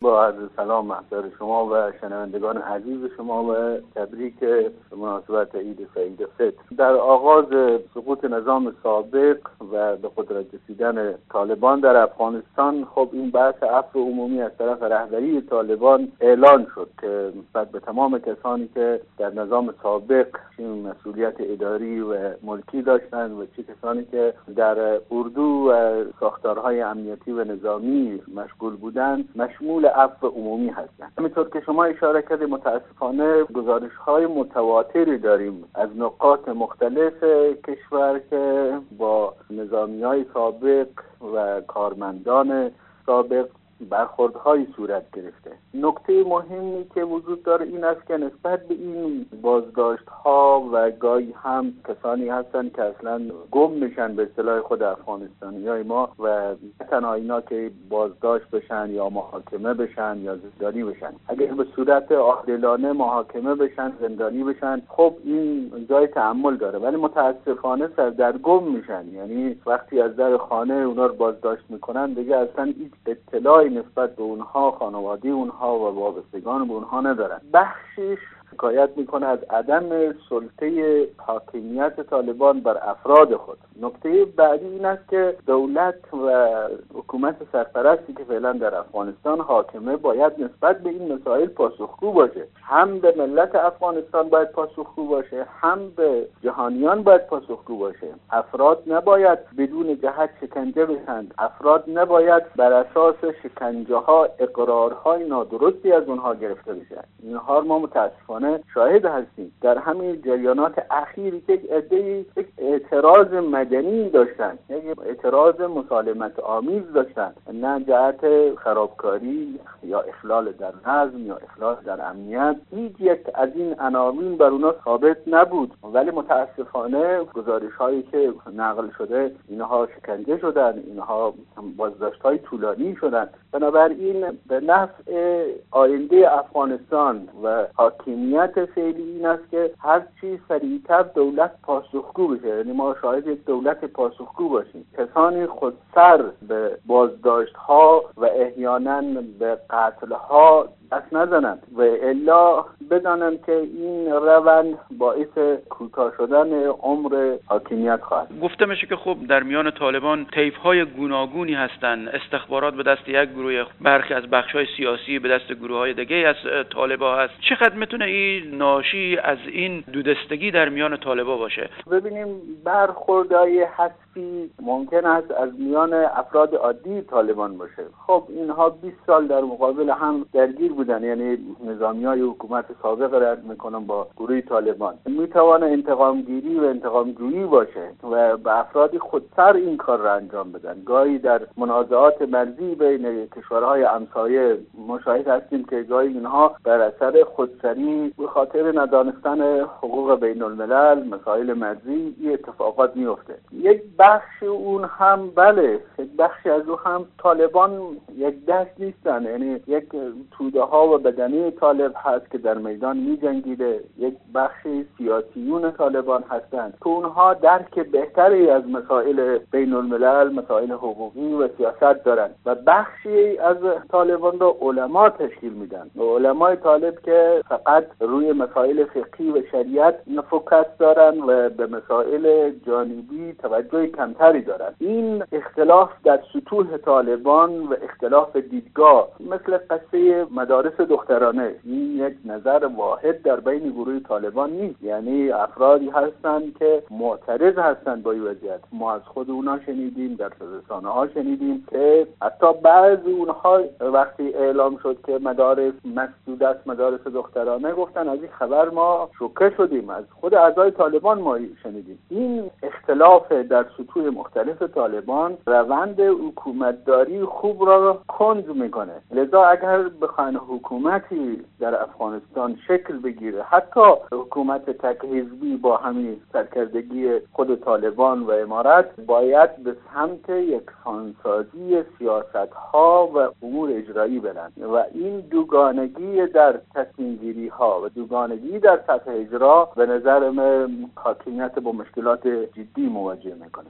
با عرض سلام محضر شما و شنوندگان عزیز شما و تبریک به مناسبت عید سعید فطر. در آغاز سقوط نظام سابق و به قدرت رسیدن طالبان در افغانستان، خب این بحث عفو عمومی از طرف رهبری طالبان اعلان شد که بعد به تمام کسانی که در نظام سابق چه مسئولیت اداری و ملکی داشتند و چه کسانی که در اردو و ساختارهای امنیتی و نظامی مشغول بودند مشمول عفو عمومی هستند. همینطور که شما اشاره کردید، متاسفانه گزارش‌های متواتری داریم از نقاط مختلف کشور که با نظامی‌های سابق و کارمندان سابق برخوردهای صورت گرفته. نکته مهمی که وجود داره این است که نسبت به این بازداشت‌ها و گاهی هم کسانی هستند که اصلا گم میشن به اصطلاح خود افغانستانیای ما و تنها اینا که بازداشت بشن یا محاکمه بشن یا زندانی بشن، اگر به صورت عادلانه محاکمه بشن زندانی بشن خب این جای تأمل داره، ولی متاسفانه سردرگم میشن. یعنی وقتی از در خانه اونا رو بازداشت میکنن دیگه اصلا هیچ اطلاعی نسبت به اونها، خانواده اونها و وابستگان به اونها ندارن. بخشش شکایت میکنه از عدم سلطه حاکمیت طالبان بر افراد خود. نکته بعدی این است که دولت و حکومت سرپرستی که فعلا در افغانستان حاکمه باید نسبت به این مسائل پاسخگو باشه. هم به ملت افغانستان باید پاسخگو باشه، هم به جهانیان باید پاسخگو باشه. افراد نباید بدون جهت شکنجه بشن، افراد نباید بر اساس شکنجه ها اقرارهای نادرستی از اونها گرفته بشه. اینها ما متاسفانه شاهد هستیم. در همین جریانات اخیری که یک اعتراض مدنی داشتن، یک اعتراض مسالمت آمیز داشتن، نه جهت خرابکاری یا اخلال در نظم یا اخلال در امنیت، هیچ یک از این عناوین بر اونا ثابت نبود، ولی متاسفانه گزارش هایی که نقل شده اینها شکنجه شدن، اینها بازداشت های طولانی شدن. بنابراین به نفع آینده افغانستان و حاکمیت فعلی این است که هر چی سریعتر دولت پاسخگو بشه. یعنی ما شاهد یک دولت پاسخگو باشیم، کسانی خودسر به بازداشت ها و احیانا به قتل ها دست نزنند و الا بدانند که این روند باعث کوتاه شدن عمر حاکمیت خواهد. گفته میشه که خب در میان طالبان طیف‌های گوناگونی هستند، استخبارات به دست یک گروه، برخی از بخش‌های سیاسی به دست گروه‌های دیگه از طالبا هست. چقدر میتونه این ناشی از این دودستگی در میان طالبا باشه؟ ببینیم برخوردهای حذفی ممکن است از میان افراد عادی طالبان باشه. خب اینها 20 سال در مقابل هم درگیر بودن، یعنی نظامیای حکومت سابق رد میکنن با گروه طالبان. میتوانه انتقامگیری و انتقامجویی باشه و به افرادی خودسر این کار را انجام بدن. گاهی در منازعات مرزی بین کشورهای همسایه مشاهد هستیم که گاهی اینها بر اثر خودسری به خاطر ندانستن حقوق بین الملل، مسائل مرزی، این اتفاقات میفته. یک بخش اون هم بله، یک بخشی از اون هم طالبان یک دست نیستن، یعنی یک توده ها و بدنه طالب هست که در میدان می جنگیده. یک بخش سیاسیون طالبان هستند که اونها درک بهتری از مسائل بین الملل، مسائل حقوقی و سیاست دارند و بخشی از طالبان را علما تشکیل میدن. علمای طالب که فقط روی مسائل فقهی و شریعت فوکس دارن و به مسائل جانبی توجه کمتری دارن. این اختلاف در سطوح طالبان و اختلاف دیدگاه مثل قصه مدارس دخترانه، این یک نظر واحد در بین گروه طالبان نیست. یعنی افرادی هستند که معترض هستند با این وضعیت. ما از خود اونا شنیدیم، در رسانه‌ها شنیدیم که حتی بعضی اونها وقتی اعلام شد که مدارس مسدود است، مدارس دخترانه، گفتن از این خبر ما شوکه شدیم. از خود اعضای طالبان ما شنیدیم. این اختلاف در سطوح مختلف طالبان روند حکومتداری خوب را کند میکنه. لذا اگر بخواین حکومتی در افغانستان شکل بگیره، حتی حکومت تک حزبی با همین سرکردگی خود طالبان و امارت، باید به سمت یکسانسازی سیاست‌ها و امور اجرایی برن و این دوگانگی در تصمیم‌گیری‌ها و دوگانگی در سطح اجرا به نظر من حاکمیت با مشکلات جدی مواجه میکنه.